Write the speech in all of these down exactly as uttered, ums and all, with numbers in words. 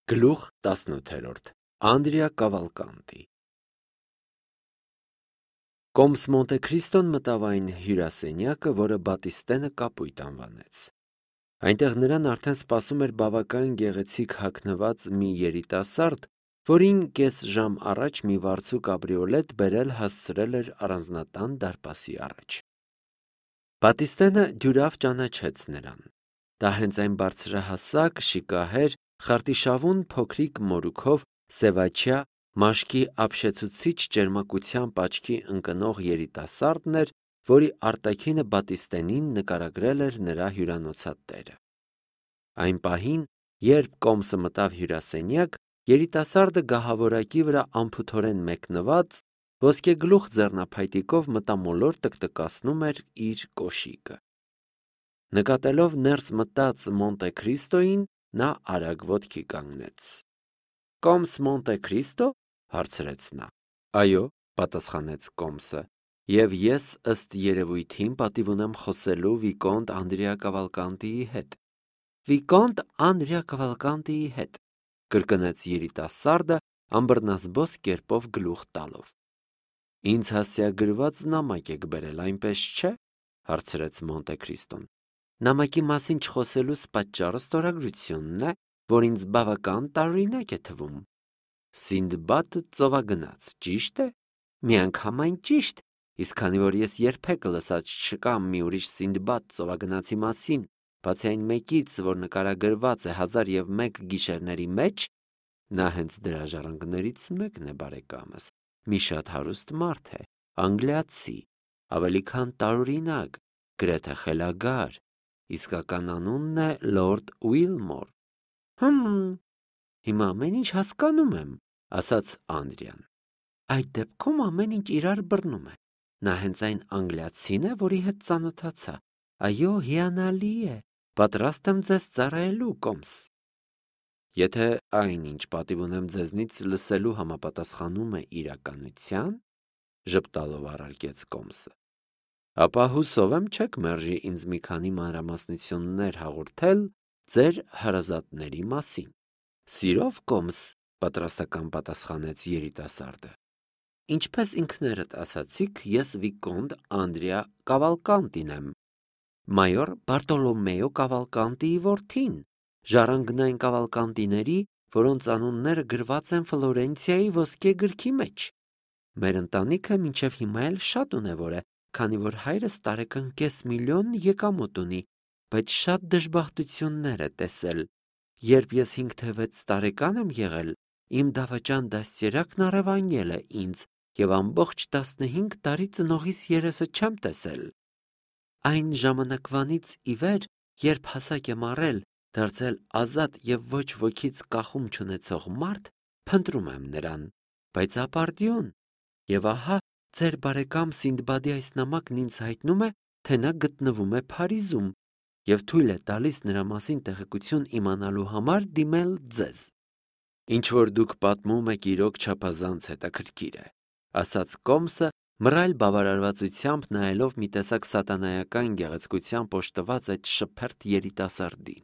Գլուխ տասնութերորդ Անդրիա Կավալկանտի Կոմս Մոնտե Քրիստոն մտավ այն հյուրասենյակը, որը Բատիստենը կապույտ անվանեց։ Այնտեղ նրան արդեն սպասում էր բավական գեղեցիկ հագնված մի երիտասարդ, որին կես ժամ առաջ մի վարձու կաբրիոլետ բերել հասցրել էր առանձնատան դարպասի առաջ։ Բատիստենը դյուրավ ճանաչեց նրան։ Դա հենց այն բարձրահասակ, շիկահեր, խարտիշավուն փոքրիկ մորուքով սևաչյա մաշկի ապշեցուցիչ ճերմակությամբ աչքի ընկնող երիտասարդն էր, որի արտաքինը Բատիստենին նկարագրել էր նրա հյուրանոցատերը։ Այն պահին, երբ Կոմսը մտավ հյուրասենյակ, երիտասարդը գահավորակի վրա անփութորեն մեկնված, ոսկեգլուխ ձեռնափայտիկով մտամոլոր տկտկացնում էր իր կոշիկը։ Նկատելով ներս մտած Մոնտե Քրիստոյին, նա արագ ոտքի կանգնեց։ «Կոմս Մոնտե Քրիստո՞» հարցրեց նա։ «Այո», պատասխանեց Կոմսը, «և ես ըստ երևույթին պատիվ ունեմ խոսելու Վիկոնտ Անդրիա Կավալկանտիի հետ»։ «Վիկոնտ Անդրիա Կավալկանտիի հետ», կրկնեց երիտասարդը անբռնազբոս կերպով գլուխ տալով։ «Ինձ հասցեագրված նամակ եք բերել, այնպես չէ՞», հարցրեց Մոնտե Քրիստոն։ «Նամակի մասին չխոսելուս պատճառը ստորագրությունն է, որ ինձ բավական տարօրինակ է թվում։ Սինդբադը ծովագնաց, ճիշտ է։ Միանգամայն ճիշտ, իսկ քանի որ ես երբեք լսած չկամ մի ուրիշ Սինդբադ ծովագնացի մասին, բացի այն մեկից, որ նկարագրված է հազար և մեկ գիշերների մեջ, նա հենց դրա ժառանգներից մեկն է, բարեկամս, մի շատ հարուստ մարդ է, անգլիացի, ավելի քան տարօրինակ, գրեթե խելագար, իսկական անունն է Լորդ Ուիլմոր»։ «Հըմ, հիմա ամեն ինչ հասկանում եմ», ասաց Անդրիան։ «Այդ դեպքում ամեն ինչ իրար բռնում է։ Նա հենց այն անգլիացին է, որի հետ ծանոթացա։ Այո, հիանալի է, պատրաստ եմ ձեզ ծառայելու, Կոմս»։ «Եթե այն, ինչ պատիվ ունեմ ձեզնից լսելու, համապատասխանում է իրականության», ժպտալով առարկեց Կոմսը, «ապա հուսով եմ չեք մերժի ինձ մի քանի մանրամասնություններ հաղորդել ձեր հարազատների մասին»։ «Սիրով, Կոմս», պատրաստական պատասխանեց երիտասարդը։ «Ինչպես ինքներդ ասացիք, ես Վիկոնտ Անդրիա Կավալկանտին եմ, մայոր Բարտոլոմեո Կավալկանտիի որդին, ժառանգն այն Կավալկանտիների, որոնց անունները գրված են Ֆլորենցիայի ոսկե գրքի մեջ։ Մեր ընտանիքը մինչև հիմա էլ շատ ունևոր է, քանի որ հայրս տարեկան կես միլիոն եկամուտ ունի, բայց շատ դժբախտություններ է տեսել։ Երբ ես հինգ թե վեց տարեկան եմ եղել, իմ դավաճան դաստիարակն առևանգել է ինձ և ամբողջ տասնհինգ տարի ծնողիս երեսը չեմ տեսել։ Այն ժամանակվանից ի վեր, երբ հասակ եմ առել, դարձել ազատ և ոչ ոքից կախում չունեցող մարդ, փնտրում եմ նրան, բայց ապարդյուն։ Եվ ահա ձեր բարեկամ Սինդբադի այս նամակն ինձ հայտնում է, թե նա գտնվում է Փարիզում և թույլ է տալիս նրա մասին տեղեկություն իմանալու համար դիմել ձեզ։ Ինչ որ դուք պատմում եք իրոք չափազանց հետաքրքիր է, ասաց Կոմսը, մռայլ բավարարվածությամբ նայելով մի տեսակ սատանայական գեղեցկությամբ օժտված այդ շփերթ երիտասարդին։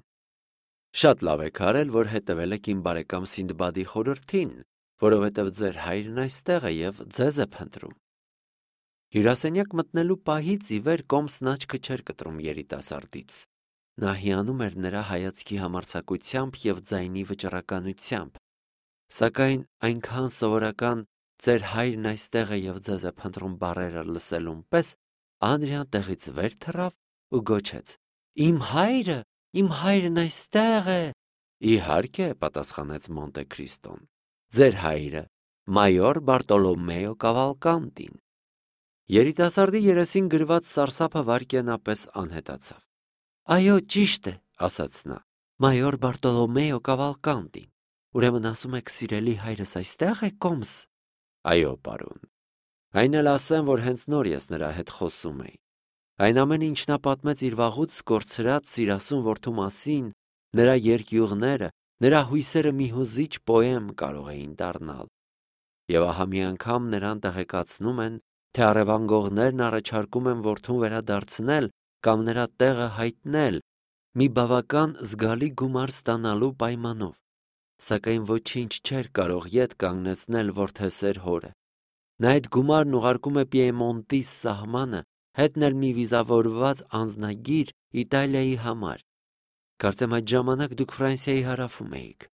Շատ լավ եք արել, որ հետևել եք իմ բարեկամ Սինդբադի խորհրդին, որովհետև ձեր հայրն այստեղ է և ձեզ է փնտրում։ Հյուրասենյակ մտնելու պահից ի վեր Կոմսն աչքը չէր կտրում երիտասարդից։ Նա հիանում էր նրա հայացքի համարձակությամբ և ձայնի վճռականությամբ, սակայն այնքան սովորական «ձեր հայրն այստեղ է և ձեզ է փնտրում» բառերը լսելուն պես Անդրիան տեղից վեր թռավ ու գոչեց. «Իմ հայրը, իմ հայրն այստեղ է»։ «Իհարկե», պատասխանեց Մոնտե Քրիստոն, «ձեր հայրը, մայոր Բարտոլոմեո Կավալկանտին»։ Երիտասարդի երեսին գրված սարսափը վայրկենապես անհետացավ։ «Այո, ճիշտ է», ասաց նա, «մայոր Բարտոլոմեո Կավալկանտին։ Ուրեմն ասում եք սիրելի հայրս այստեղ է, Կոմս»։ «Այո, պարոն։ Այն էլ ասեմ, որ հենց նոր ես նրա հետ խոսում էի։ Այն ամենը, ինչ նա պատմեց իր վաղուց կորցրած սիրասուն որդու մասին, նրա երկյուղները, նրա հույսերը մի հուզիչ պոեմ կարող էին դառնալ։ Եվ ահա մի անգամ նրան տեղեկացնում են, թե առևանգողներն առաջարկում են որդուն վերադարձնել կամ նրա տեղը հայտնել մի բավական զգալի գումար ստանալու պայմանով։ սակայն ոչինչ չէր կարող ետ կանգնեցնել որդեսեր հորը։ Նա այդ գումարն ուղարկում է Պիեմոնտի սահմանը, հետն էլ մի վիզավորված անձնագիր Իտալիայի համար։ Կարծեմ այդ ժամանակ դուք Ֆրանսիայի հարավում էիք։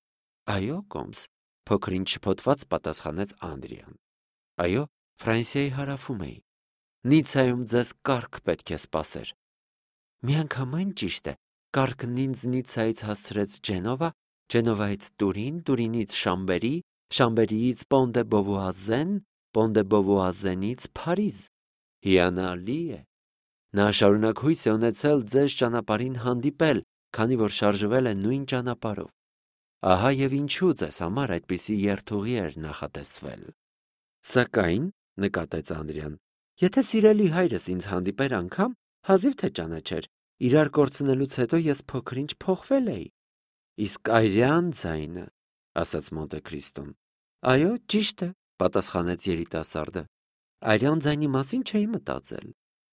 Այո, կոմս, փոքրինչ շփոթված պատասխանեց Անդրիան։ Այո, Ֆրանսիայի հարավում էի։ Նիցայում ձեզ կառք պետք է սպասեր։ Միանգամայն ճիշտ է, կառքն ինձ Նիցայից հասցրեց Ջենովա, Ջենովայից Տուրին, Տուրինից Շամբերի, Շամբերիից Պոն դե Բովուազեն, Պոն դե Բովուազենից Փարիզ։ Հիանալի է։ Նա շարունակ հույս է ունեցել ձեզ ճանապարհին հանդիպել, քանի որ շարժվել է նույն ճանապարհով։ Ահա եւ ինչու ձեզ համար այդպիսի երթուղի էր նախատեսվել։ Սակայն, նկատեց Անդրիան, եթե սիրելի հայրս ինձ հանդիպեր անգամ, հազիվ թե ճանաչեր, իրար կորցնելուց հետո ես փոքրինչ փոխվել էի։ Իսկ այրյան ձայնը, ասաց Մոնտե Քրիստոն։ Այո, ճիշտ է, պատասխանեց երիտասարդը։ Այրյան ձայնի մասին չէի մտածել։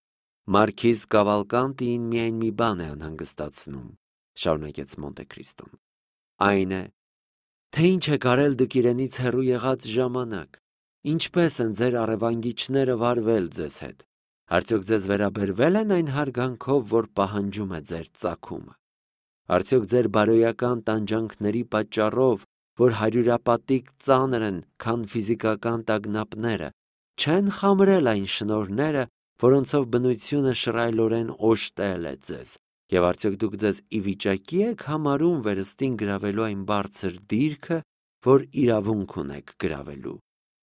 Մարքիզ Կավալկանտին միայն մի բան է անհանգստացնում, շարունակեց Մոնտե Քրիստոն։ Այն է, թե ինչ եք արել դուք իրենից հեռու եղած ժամանակ, ինչպես են ձեր առևանգիչները վարվել ձեզ հետ, արդյոք ձեզ վերաբերվել են այն հարգանքով, որ պահանջում է ձեր ծագումը, արդյոք ձեր բարոյական տանջանքների պատճառով, որ հարյուրապատիկ ծանր են, քան ֆիզիկական տագնապները, չեն խամրել այն շնորհները, որոնցով բնությունը շռայլորեն օժտել է ձեզ, եւ արդյոք դուք ձեզ ի վիճակի եք համարում վերստին գրավելու այն բարձր դիրքը, որ իրավունք ունեք գրավելու։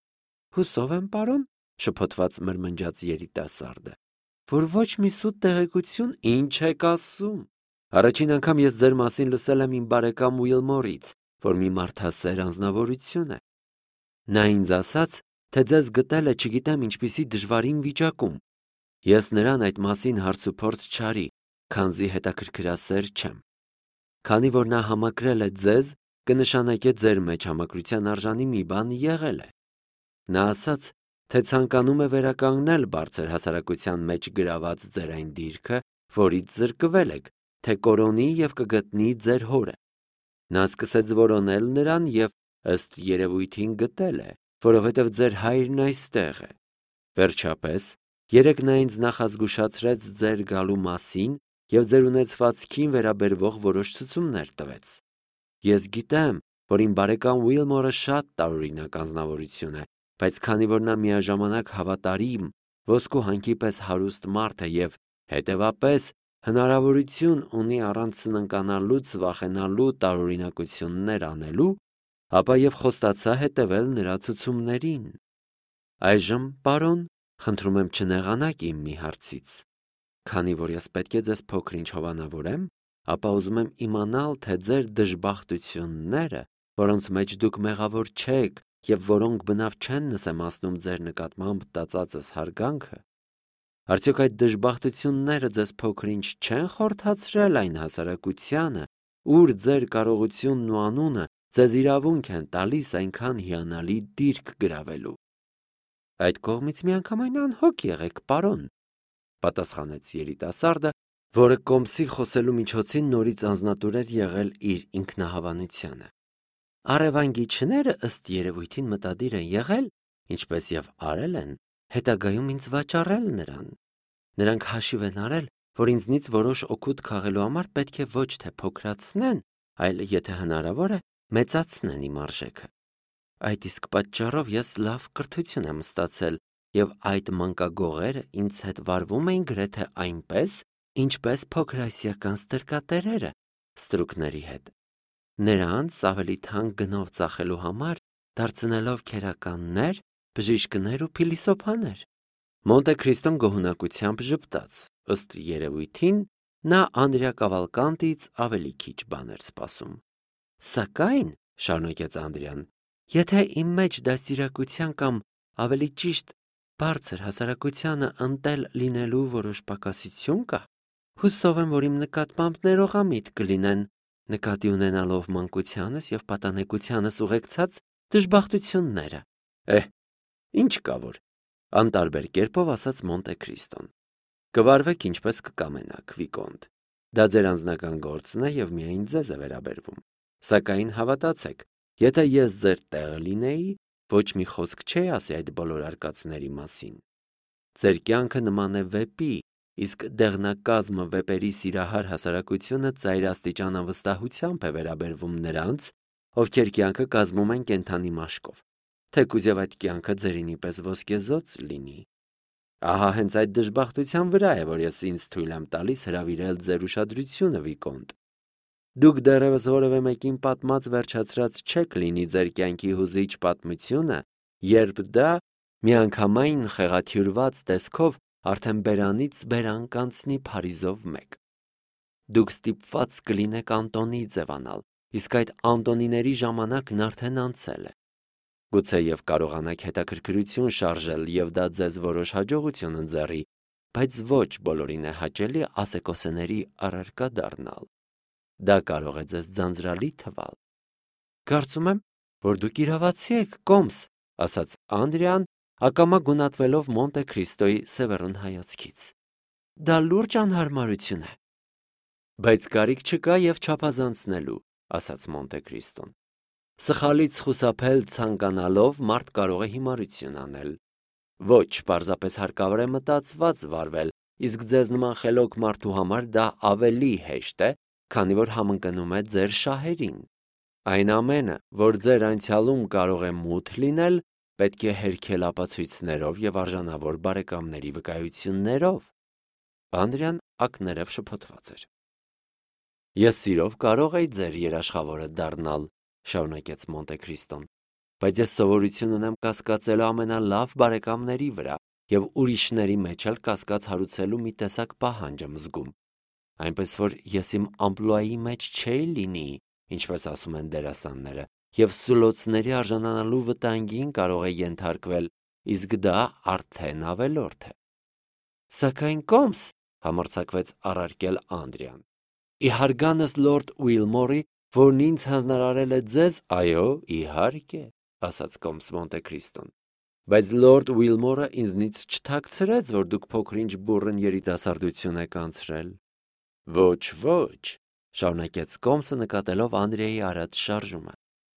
Հուսով եմ, պարոն, շփոթված մրմնջաց երիտասարդը, որ ոչ մի սուտ տեղեկություն ինչ եք ասում։ Առաջին անգամ ես ձեր մասին լսել եմ իմ բարեկամ Ուիլմորից, որ մի մարդասեր անձնավորություն է։ Նա ինձ ասաց, թե ձեզ գտել է չգիտեմ ինչպիսի դժվարին վիճակում։ Ես նրան այդ մասին հարցուփորձ չարի, քանզի հետաքրքրասեր չեմ։ Քանի որ նա համակրել է ձեզ, կնշանակե ձեր մեջ համակրության արժանի մի բան եղել է։ Նա ասաց, թե ցանկանում է վերականգնել բարձր հասարակության մեջ գրաված ձեր այն դիրքը, որից զրկվել եք, թե կորոնի եւ կգտնի ձեր հորը։ Նա սկսեց որոնել նրան եւ ըստ երևույթին գտել է, որովհետեւ ձեր հայրն այստեղ է։ Վերջապես, երեկ նա ինձ նախազգուշացրեց ձեր գալու մասին եւ ձեր ունեցվածքին վերաբերվող որոշ ցուցումներ տվեց։ Ես գիտեմ, որ իմ բարեկամ Ուիլմորը շատ տարօրինակ անձնավորություն է, բայց քանի որ նա միաժամանակ հավատարիմ, ոսկու հանքի պես հարուստ մարդ է եւ հետեւապես հնարավորություն ունի առանց սննկանալուց վախենալու տարօրինակություններ անելու, ապա եւ խոստացա հետևել նրա ցուցումներին։ Այժմ, պարոն, խնդրում եմ չնեղանաք իմ մի հարցից։ Քանի որ ես պետք է ձեզ փոքր-ինչ հովանավորեմ, ապա ուզում եմ իմանալ, թե ձեր դժբախտությունները, որոնց մեջ դուք մեղավոր չեք եւ որոնք բնավ չեն նսեմացնում ձեր նկատմամբ տածածս հարգանքը, արդյոք այդ դժբախտությունները ձեզ փոքր-ինչ չեն խորթացրել այն հասարակությանը, ուր ձեր կարողությունն ու անունը ձեզ իրավունք են տալիս այնքան հիանալի դիրք գրավելու։ Այդ կողմից միանգամայն անհոգ եղեք, պարոն, պատասխանեց երիտասարդը, որը կոմսի խոսելու միջոցին նորից անձնատուր էր եղել իր ինքնահավանությանը։ Առևանգիչները ըստ երևույթին մտադիր են եղել, ինչպես եւ արել են, հետագայում ինձ վաճառել նրան։ Նրանք հաշիվ են արել, որ ինձնից որոշ օգուտ քաղելու համար պետք է ոչ թե փոքրացնեն, այլ եթե հնարավոր է, մեծացնեն իմ արժեքը։ Այդ իսկ պատճառով ես լավ կրթություն եմ ստացել եւ այդ մանկագողերը ինձ հետ վարվում էին գրեթե այնպես, ինչպես փոքրասիական ստրկատերերը ստրուկների հետ։ Նրանց ավելի թանկ գնով ծախելու համար դարձնելով քերականներ, բժիշկներ ու փիլիսոփաներ։ Մոնտե Քրիստոն գոհունակությամբ ժպտաց։ Ըստ երևույթին նա Անդրիա Կավալկանտից ավելի քիչ բան էր սպասում։ Սակայն, շարունակեց Անդրիան, եթե իմ մեջ դաստիարակության կամ ավելի ճիշտ բարձր հասարակությանը ընտել լինելու որոշ պակասություն կա, հուսով եմ, որ իմ նկատմամբ ներողամիտ կլինեն, նկատի ունենալով մանկությանս եւ պատանեկությանս ուղեկցած դժբախտությունները։ Էհ, ինչ կա որ, անտարբեր կերպով ասաց Մոնտե Քրիստոն։ Կվարվեք ինչպես կկամենաք, Վիկոնտ։ Դա ձեր անձնական գործն է եւ միայն ձեզ է վերաբերվում։ Սակայն հավատացեք, եթե ես ձեր տեղը լինեի, ոչ մի խոսք չէի ասի այդ բոլոր արկածների մասին։ Ձեր կյանքը նման է վեպի, իսկ դեղնակազմը վեպերի սիրահար հասարակությունը ծայրաստիճան անվստահությամբ է վերաբերվում նրանց, ովքեր կյանքը կազմում են կենդանի մաշկով, թեկուզ եւ այդ կյանքը ձերինի պես ոսկեզոծ լինի։ Ահա հենց այդ դժբախտության վրա է, որ ես ինձ թույլ եմ տալիս հրավիրել ձեր ուշադրությունը, Վիկոնտ։ Դուք դեռևս որևէ մեկին պատմած վերջացրած չեք լինի ձեր կյանքի հուզիչ պատմությունը, երբ դա միանգամայն խեղաթյուրված տեսքով արդեն բերանից բերան կանցնի Փարիզով մեկ։ Դուք ստիպված կլինեք Անտոնի ձևանալ, իսկ այդ Անտոնիների ժամանակն արդեն անցել է։ Գուցեև կարողանաք հետաքրքրություն շարժել եւ դա ձեզ որոշ հաջողություն ընձեռի, բայց ոչ բոլորին է հաճելի ասեկոսեների առարկա դառնալ։ Դա կարող է ձեզ ձանձրալի թվալ։ Կարծում եմ, որ դուք իրավացի եք, Կոմս, ասաց Անդրեան, ակամա գունատվելով Մոնտե Քրիստոյի սևեռուն հայացքից։ Դա լուրջ անհարմարություն է։ Բայց կարիք չկա եւ չափազանցնելու, ասաց Մոնտե Քրիստոն։ Սխալից խուսափել ցանկանալով մարդ կարող է հիմարություն անել։ Ոչ, պարզապես հարկավոր է մտածված վարվել, իսկ ձեզ նման խելոք մարդու համար դա ավելի հեշտ է, քանի որ համընկնում է ձեր շահերին։ Այն ամենը, որ ձեր անցյալում կարող է մութ լինել, պետք է հերքել ապացույցներով եւ արժանավոր բարեկամների վկայություններով։ Անդրեան ակներև շփոթված էր։ Ես սիրով կարող էի ձեր երաշխավորը դառնալ, շարունակեց Մոնտե Քրիստոն, բայց ես սովորություն ունեմ կասկածելու ամենալավ բարեկամների վրա եւ ուրիշների մեջ էլ կասկած հարուցելու մի տեսակ պահանջ եմ զգում։ Այնպես որ ես իմ ամպլուայի մեջ չէի լինի, ինչպես ասում են դերասանները, եւ սուլոցների արժանանալու վտանգին կարող է ենթարկվել, իսկ դա արդեն ավելորդ է։ Սակայն Կոմս, համարձակվեց առարկել Անդրեան, ի հարգանս լորդ Ուիլմորի, որն ինձ հանձնարարել է ձեզ, այո, իհարկե, ասաց Կոմս Մոնտե Քրիստոն, բայց լորդ Ուիլմորը ինձնից չթաքցրեց, որ դուք փոքր-ինչ բուռն երիտասարդություն եք անցրել։ Ոչ, ոչ, շարունակեց Կոմսը նկատելով Անդրեայի արած շարժումը։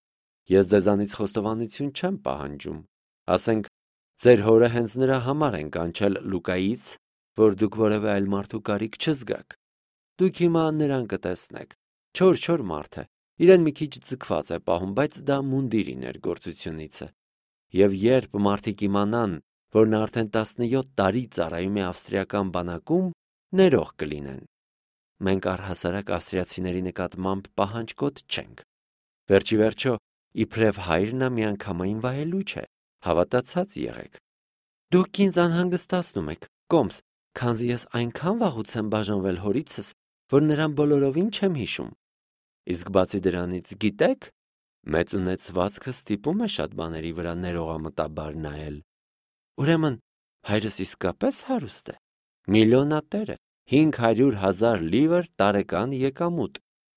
Ես ձեզանից խոստովանություն չեմ պահանջում, ասենք, ձեր հորը հենց նրա համար են կանչել Լուկայից, որ դուք որևէ այլ մարդու կարիք չզգաք։ Դուք հիմա նրան կտեսնեք, չոր-չոր մարդ է, իրեն մի քիչ ձգված է պահում, բայց դա մունդիրի ներգործությունից է։ Եվ երբ մարդիկ իմանան, որ նա արդեն տասնյոթ տարի ծառայում է ավստրիական բանակում, ներող կլինեն։ Մենք առհասարակ ավստրիացիների նկատմամբ պահանջկոտ չենք։ Վերջի վերջո, իբրև հայրն նա միանգամայն վայելուչ է, հավատացած եղեք։ Դուք ինձ անհանգստացնում եք, Կոմս, քանզի ես այնքան վաղուց եմ բաժանվել հորիցս, որ նրան բոլորովին չեմ հիշում։ Իսկ բացի դրանից, գիտեք, մեծ ունեցվածքը ստիպում է շատ բաների վրա ներողամտաբար նայել։ Ուրեմն, հայրս իսկապես հարուստ է, միլիոնատեր է, հինգ հարյուր հազար լիվր տարեկան եկամուտ։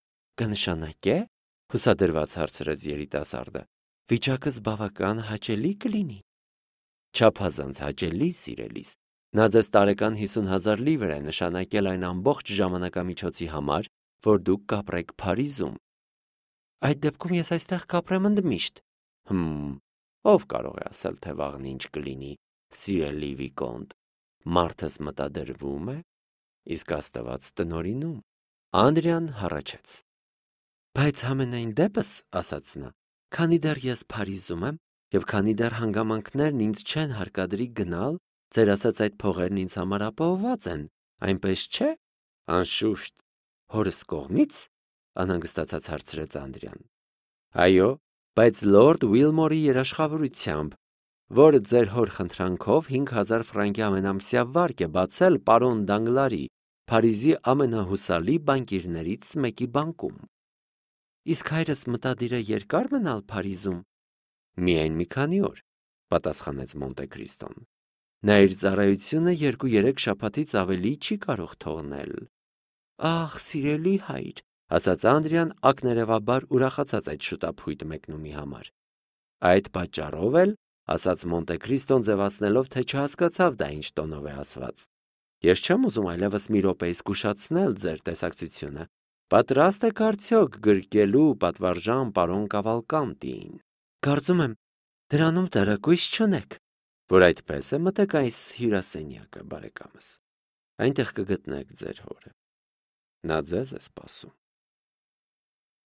Կնշանակե, հուսադրված հարցրեց երիտասարդը, վիճակս բավական հաճելի կլինի։ Չափազանց հաճելի, սիրելիս, նա ձեզ տարեկան հիսուն հազար լիվր է նշանակել այն ամբողջ ժամանակամիջոցի համար, որ դուք կապրեք Փարիզում։ Այդ դեպքում ես այստեղ կապրեմ ընդմիշտ։ Հմ, ով կարող է ասել, թե վաղն ինչ կլինի, սիրելի Վիկոնտ, մարդս մտադրվում է, իսկ Աստված տնօրինում։ Անդրեան հառաչեց։ Բայց համենայն դեպս, ասաց նա, քանի դեռ ես Փարիզում եմ, եւ քանի դեռ հանգամանքներն ինձ չեն հարկադրի գնալ, ձեր ասած այդ փողերն ինձ համար ապահովված են, այնպես չէ։ Անշուշտ, հորս կողմից, անհանգստացած հարցրեց Անդրեան։ Այո, բայց լորդ Ուիլմորի երաշխավորությամբ, որը ձեր հոր խնդրանքով հինգ հազար ֆրանկի ամենամսյա վարկ է բացել պարոն Դանգլարի, Փարիզի ամենահուսալի բանկիրներից մեկի բանկում։ Իսկ հայրս մտադիր է երկար մնալ Փարիզում։ Միայն մի քանի օր, պատասխանեց Մոնտե Քրիստոն։ Նա իր ծառայությունը երկու-երեք շաբաթից ավելի չի կարող թողնել։ Ախ, սիրելի հայր, ասաց Անդրեան ակներևաբար ուրախացած այդ շուտափույթ մեկնումի համար։ Այդ պատճառով էլ, ասաց Մոնտե Քրիստոն ձևացնելով, թե չհասկացավ դա ինչ տոնով է ասված։ Ես չեմ ուզում այլևս մի րոպե զգուշացնել ձեր տեսակցությունը, Պատրաստ եք արդյոք գրկելու պատվարժան պարոն Կավալկանտին։ Կարծում եմ, դրանում դեռակույս չունեք, որ այդպես է մտեք այս հյուրասենյակը, բարեկամս։ Այնտեղ կգտնեք ձեր հորը։ Նա ձեզ է սպասում։